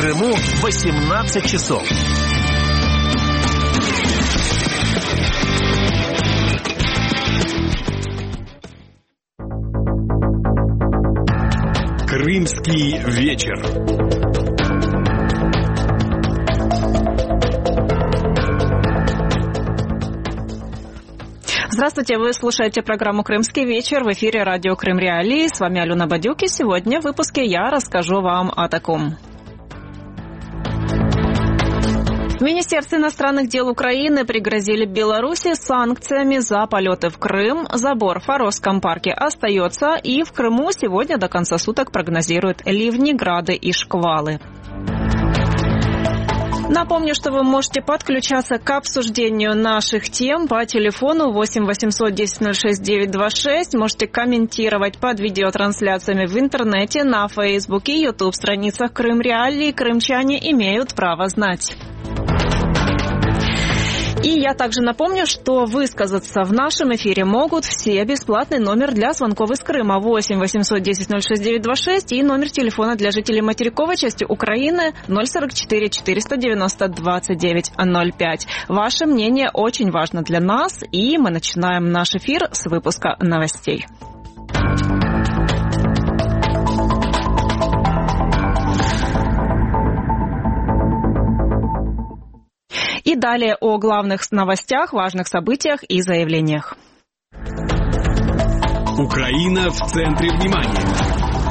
Крыму 18 часов. Крымский вечер. Здравствуйте, вы слушаете программу «Крымский вечер». В эфире радио «Крым Реалии». С вами Алена Бадюк, и сегодня в выпуске я расскажу вам о таком. В Министерстве иностранных дел Украины пригрозили Беларуси санкциями за полеты в Крым. Забор в Фаровском парке остается, и в Крыму сегодня до конца суток прогнозируют ливни, грады и шквалы. Напомню, что вы можете подключаться к обсуждению наших тем по телефону 8 800 10 06 926. Можете комментировать под видеотрансляциями в интернете, на Facebook и YouTube страницах Крым Реалии. Крымчане имеют право знать. И я также напомню, что высказаться в нашем эфире могут все. Бесплатный номер для звонков из Крыма 8 800 10 06 926 и номер телефона для жителей материковой части Украины 044 490 29 05. Ваше мнение очень важно для нас, и мы начинаем наш эфир с выпуска новостей. И далее о главных новостях, важных событиях и заявлениях. Украина в центре внимания.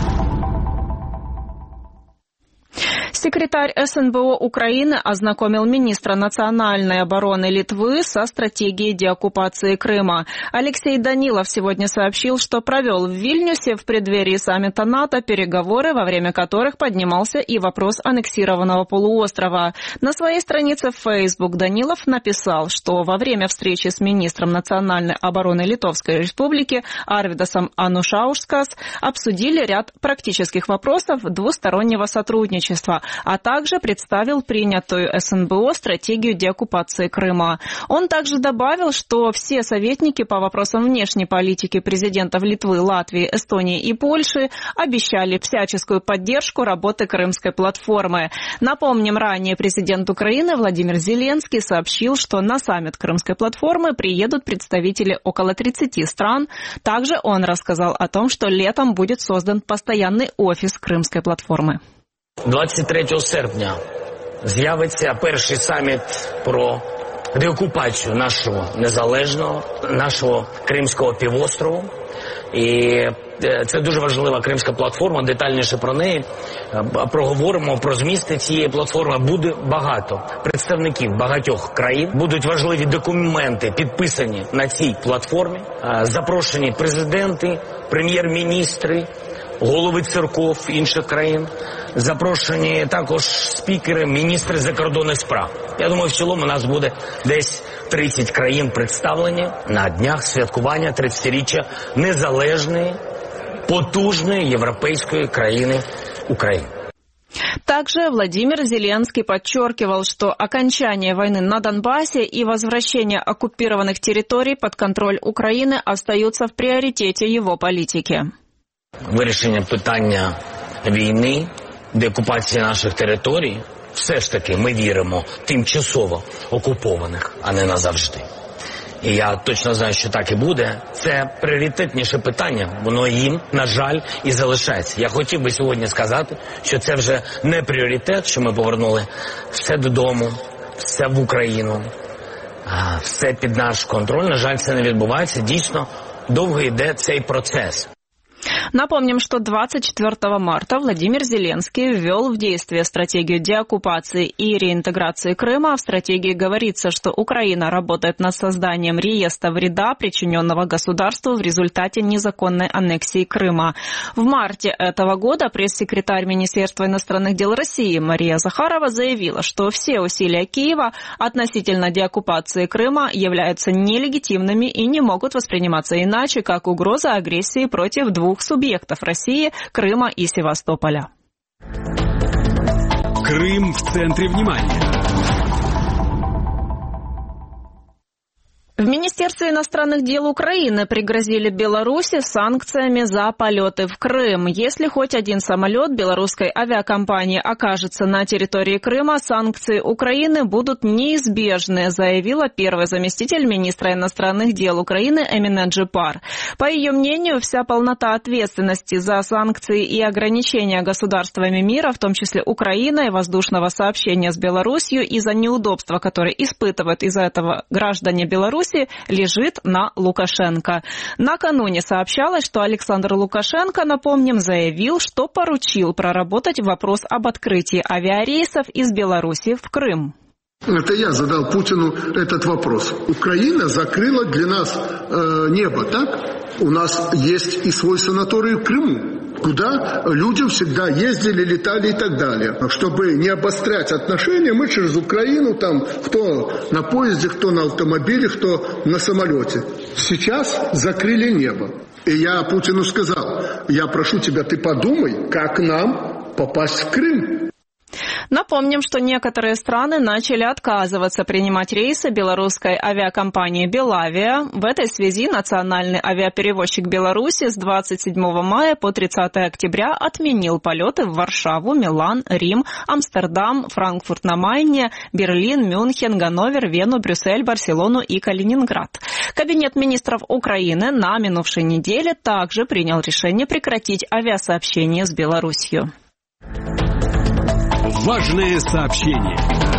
Секретарь СНБО Украины ознакомил министра национальной обороны Литвы со стратегией деоккупации Крыма. Алексей Данилов сегодня сообщил, что провел в Вильнюсе в преддверии саммита НАТО переговоры, во время которых поднимался и вопрос аннексированного полуострова. На своей странице в Facebook Данилов написал, что во время встречи с министром национальной обороны Литовской Республики Арвидасом Анушаускас обсудили ряд практических вопросов двустороннего сотрудничества, а также представил принятую СНБО стратегию деоккупации Крыма. Он также добавил, что все советники по вопросам внешней политики президентов Литвы, Латвии, Эстонии и Польши обещали всяческую поддержку работы Крымской платформы. Напомним, ранее президент Украины Владимир Зеленский сообщил, что на саммит Крымской платформы приедут представители около 30 стран. Также он рассказал о том, что летом будет создан постоянный офис Крымской платформы. 23 серпня з'явиться перший саміт про деокупацію нашого незалежного, нашого Кримського півострову. І це дуже важлива Кримська платформа, детальніше про неї проговоримо, про змісти цієї платформи. Буде багато представників багатьох країн, будуть важливі документи підписані на цій платформі, запрошені президенти, прем'єр-міністри, голови церков інших країн, запрошені також спікери, міністри закордонних справ. Я думаю, в цілому у нас буде десь 30 країн представлені на днях святкування 30-річчя незалежної, потужної європейської країни України. Также Владимир Зеленский подчеркивал, что окончание войны на Донбассе и возвращение оккупированных территорий под контроль Украины остаются в приоритете его политики. Вирішення питання війни, деокупації наших територій, все ж таки ми віримо тимчасово окупованих, а не назавжди. І я точно знаю, що так і буде. Це пріоритетніше питання, воно їм, на жаль, і залишається. Я хотів би сьогодні сказати, що це вже не пріоритет, що ми повернули все додому, все в Україну, все під наш контроль. На жаль, це не відбувається. Дійсно, довго йде цей процес. Напомним, что 24 марта Владимир Зеленский ввел в действие стратегию деоккупации и реинтеграции Крыма. В стратегии говорится, что Украина работает над созданием реестра вреда, причиненного государству в результате незаконной аннексии Крыма. В марте этого года пресс-секретарь Министерства иностранных дел России Мария Захарова заявила, что все усилия Киева относительно деоккупации Крыма являются нелегитимными и не могут восприниматься иначе, как угроза агрессии против двух субъектов России, Крыма и Севастополя. Крым в центре внимания. В Министерстве иностранных дел Украины пригрозили Беларуси санкциями за полеты в Крым. Если хоть один самолет белорусской авиакомпании окажется на территории Крыма, санкции Украины будут неизбежны, заявила первый заместитель министра иностранных дел Украины Эмине Джипар. По ее мнению, вся полнота ответственности за санкции и ограничения государствами мира, в том числе Украиной, воздушного сообщения с Беларусью и за неудобства, которые испытывают из-за этого граждане Беларуси, лежит на Лукашенко. Накануне сообщалось, что Александр Лукашенко, напомним, заявил, что поручил проработать вопрос об открытии авиарейсов из Беларуси в Крым. Это я задал Путину этот вопрос. Украина закрыла для нас небо, так? У нас есть и свой санаторий в Крыму, куда люди всегда ездили, летали и так далее. Чтобы не обострять отношения, мы через Украину, там, кто на поезде, кто на автомобиле, кто на самолете. Сейчас закрыли небо. И я Путину сказал, я прошу тебя, ты подумай, как нам попасть в Крым. Напомним, что некоторые страны начали отказываться принимать рейсы белорусской авиакомпании «Белавия». В этой связи национальный авиаперевозчик Беларуси с 27 мая по 30 октября отменил полеты в Варшаву, Милан, Рим, Амстердам, Франкфурт на Майне, Берлин, Мюнхен, Ганновер, Вену, Брюссель, Барселону и Калининград. Кабинет министров Украины на минувшей неделе также принял решение прекратить авиасообщение с Беларусью. Важное сообщение.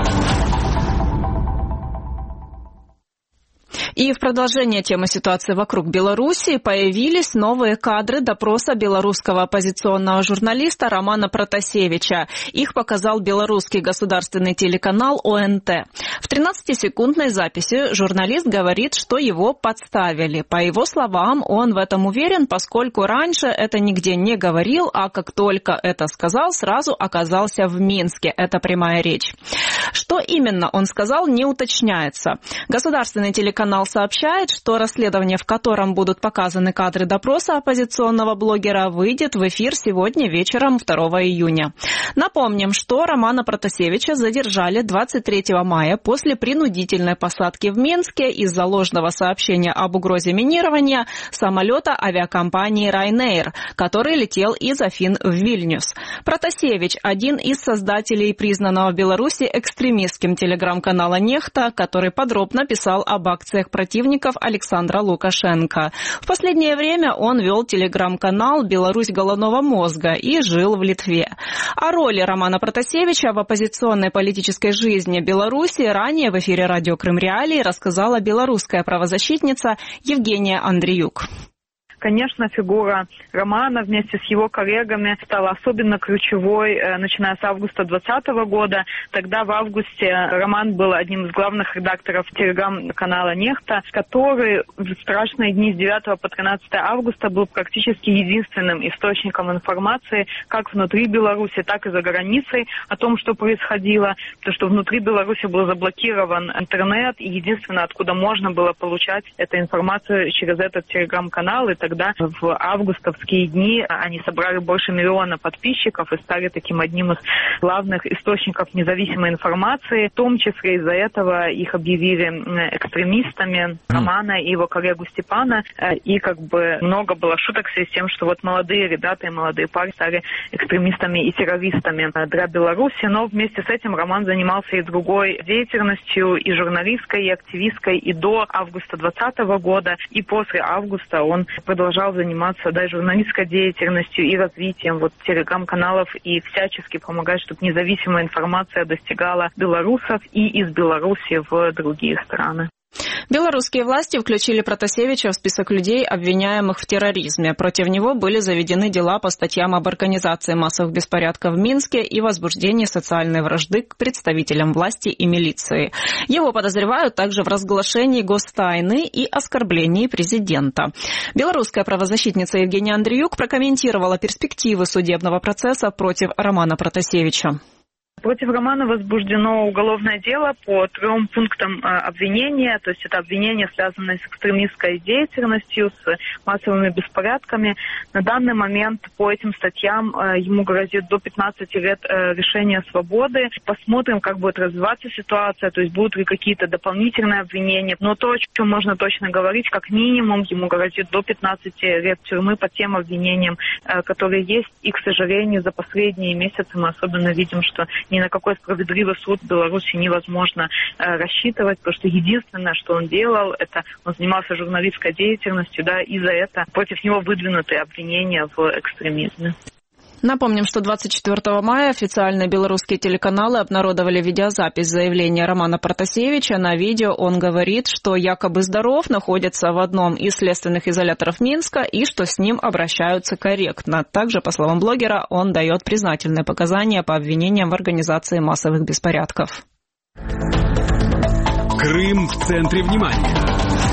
И в продолжение темы ситуации вокруг Беларуси появились новые кадры допроса белорусского оппозиционного журналиста Романа Протасевича. Их показал белорусский государственный телеканал ОНТ. В 13-секундной записи журналист говорит, что его подставили. По его словам, он в этом уверен, поскольку раньше это нигде не говорил, а как только это сказал, сразу оказался в Минске. Это прямая речь. Что именно он сказал, не уточняется. Государственный телеканал сообщает, что расследование, в котором будут показаны кадры допроса оппозиционного блогера, выйдет в эфир сегодня вечером 2 июня. Напомним, что Романа Протасевича задержали 23 мая после принудительной посадки в Минске из-за ложного сообщения об угрозе минирования самолета авиакомпании Ryanair, который летел из Афин в Вильнюс. Протасевич – один из создателей признанного в Беларуси экстремистским телеграм-канала «Нехта», который подробно писал об акциях противников Александра Лукашенко. В последнее время он вел телеграм-канал «Беларусь головного мозга» и жил в Литве. О роли Романа Протасевича в оппозиционной политической жизни Беларуси ранее в эфире радио «Крым Реалии» рассказала белорусская правозащитница Евгения Андреюк. Конечно, фигура Романа вместе с его коллегами стала особенно ключевой, начиная с августа 2020 года. Тогда в августе Роман был одним из главных редакторов телеграм-канала «Нехта», который в страшные дни с 9 по 13 августа был практически единственным источником информации как внутри Беларуси, так и за границей о том, что происходило. Потому что внутри Беларуси был заблокирован интернет, и единственное, откуда можно было получать эту информацию, через этот телеграм-канал. И тогда в августовские дни они собрали больше 1 миллиона подписчиков и стали таким одним из главных источников независимой информации. В том числе из-за этого их объявили экстремистами, Романа и его коллегу Степана. И как бы много было шуток в связи с тем, что вот молодые ребята и молодые парни стали экстремистами и террористами для Беларуси. Но вместе с этим Роман занимался и другой деятельностью, и журналистской, и активистской, и до августа 2020 года, и после августа он продолжал заниматься журналистской деятельностью и развитием телеграм-каналов и всячески помогать, чтобы независимая информация достигала белорусов и из Беларуси в другие страны. Белорусские власти включили Протасевича в список людей, обвиняемых в терроризме. Против него были заведены дела по статьям об организации массовых беспорядков в Минске и возбуждении социальной вражды к представителям власти и милиции. Его подозревают также в разглашении гостайны и оскорблении президента. Белорусская правозащитница Евгения Андреюк прокомментировала перспективы судебного процесса против Романа Протасевича. Против Романа возбуждено уголовное дело по 3 пунктам обвинения. То есть это обвинение, связанное с экстремистской деятельностью, с массовыми беспорядками. На данный момент по этим статьям ему грозит до 15 лет лишения свободы. Посмотрим, как будет развиваться ситуация, то есть будут ли какие-то дополнительные обвинения. Но то, о чем можно точно говорить, как минимум ему грозит до 15 лет тюрьмы по тем обвинениям, которые есть. И, к сожалению, за последние месяцы мы особенно видим, что ни на какой справедливый суд в Беларуси невозможно рассчитывать, потому что единственное, что он делал, это он занимался журналистской деятельностью, да, и за это против него выдвинуты обвинения в экстремизме. Напомним, что 24 мая официальные белорусские телеканалы обнародовали видеозапись заявления Романа Протасевича. На видео он говорит, что якобы здоров, находится в одном из следственных изоляторов Минска и что с ним обращаются корректно. Также, по словам блогера, он дает признательные показания по обвинениям в организации массовых беспорядков. Крым в центре внимания.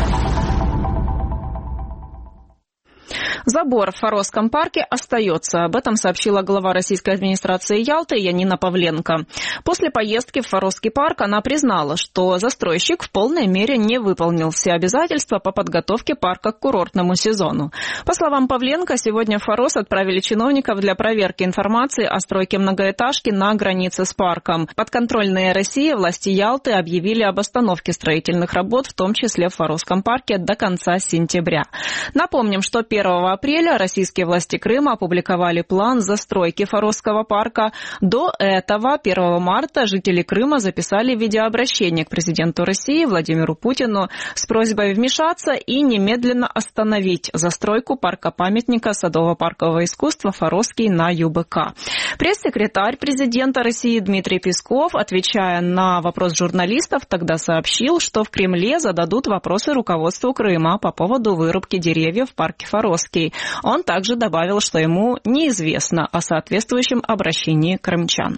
Забор в Форосском парке остается. Об этом сообщила глава российской администрации Ялты Янина Павленко. После поездки в Форосский парк она признала, что застройщик в полной мере не выполнил все обязательства по подготовке парка к курортному сезону. По словам Павленко, сегодня в Форос отправили чиновников для проверки информации о стройке многоэтажки на границе с парком. Подконтрольные России власти Ялты объявили об остановке строительных работ, в том числе в Форосском парке, до конца сентября. Напомним, что 1 апреля российские власти Крыма опубликовали план застройки Форосского парка. До этого, 1 марта, жители Крыма записали видеообращение к президенту России Владимиру Путину с просьбой вмешаться и немедленно остановить застройку парка-памятника садово-паркового искусства Форосский на ЮБК. Пресс-секретарь президента России Дмитрий Песков, отвечая на вопрос журналистов, тогда сообщил, что в Кремле зададут вопросы руководству Крыма по поводу вырубки деревьев в парке Форосский. Он также добавил, что ему неизвестно о соответствующем обращении крымчан.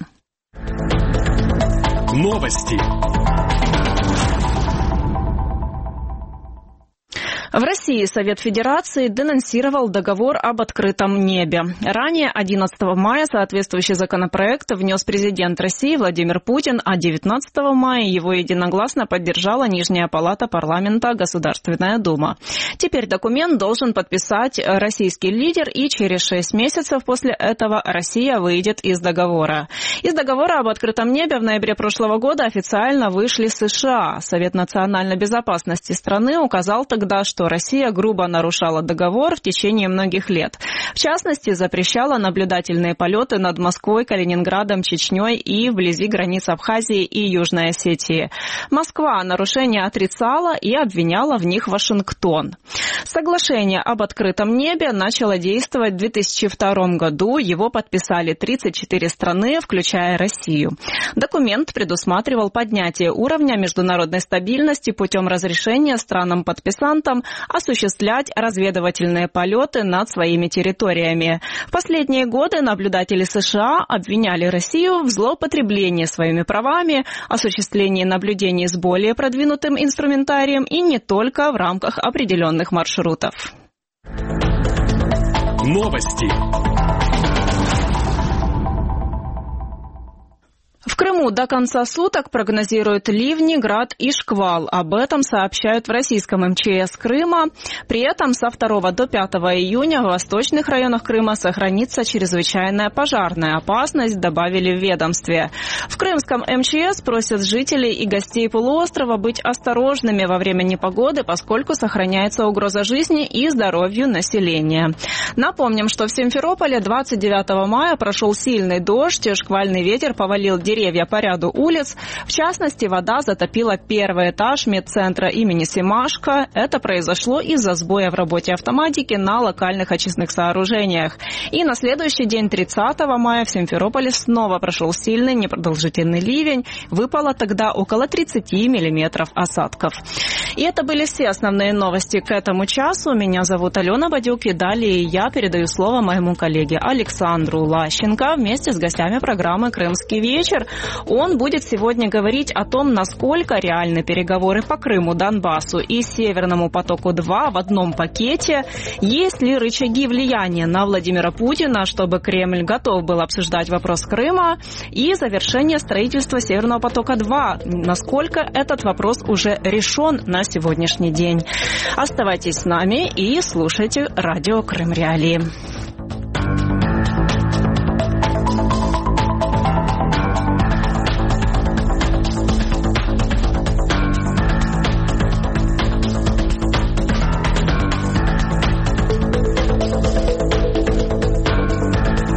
Новости. В России Совет Федерации денонсировал договор об открытом небе. Ранее, 11 мая, соответствующий законопроект внес президент России Владимир Путин, а 19 мая его единогласно поддержала Нижняя палата парламента Государственная Дума. Теперь документ должен подписать российский лидер, и через 6 месяцев после этого Россия выйдет из договора. Из договора об открытом небе в ноябре прошлого года официально вышли США. Совет национальной безопасности страны указал тогда, что Россия грубо нарушала договор в течение многих лет. В частности, запрещала наблюдательные полеты над Москвой, Калининградом, Чечней и вблизи границ Абхазии и Южной Осетии. Москва нарушения отрицала и обвиняла в них Вашингтон. Соглашение об открытом небе начало действовать в 2002 году. Его подписали 34 страны, включая Россию. Документ предусматривал поднятие уровня международной стабильности путем разрешения странам-подписантам осуществлять разведывательные полеты над своими территориями. В последние годы наблюдатели США обвиняли Россию в злоупотреблении своими правами, осуществлении наблюдений с более продвинутым инструментарием и не только в рамках определенных маршрутов. Новости. В Крыму до конца суток прогнозируют ливни, град и шквал. Об этом сообщают в российском МЧС Крыма. При этом со 2 до 5 июня в восточных районах Крыма сохранится чрезвычайная пожарная опасность, добавили в ведомстве. В крымском МЧС просят жителей и гостей полуострова быть осторожными во время непогоды, поскольку сохраняется угроза жизни и здоровью населения. Напомним, что в Симферополе 29 мая прошел сильный дождь, шквальный ветер повалил деревья по ряду улиц. В частности, вода затопила первый этаж медцентра имени Семашко. Это произошло из-за сбоя в работе автоматики на локальных очистных сооружениях. И на следующий день, 30 мая, в Симферополе снова прошел сильный непродолжительный ливень. Выпало тогда около 30 миллиметров осадков. И это были все основные новости к этому часу. Меня зовут Алена Бадюк, и далее я передаю слово моему коллеге Александру Лащенко вместе с гостями программы «Крымский вечер». Он будет сегодня говорить о том, насколько реальны переговоры по Крыму, Донбассу и Северному потоку-2 в одном пакете. Есть ли рычаги влияния на Владимира Путина, чтобы Кремль готов был обсуждать вопрос Крыма, и завершение строительства Северного потока-2. Насколько этот вопрос уже решен на сегодняшний день. Оставайтесь с нами и слушайте радио Крым Реалии.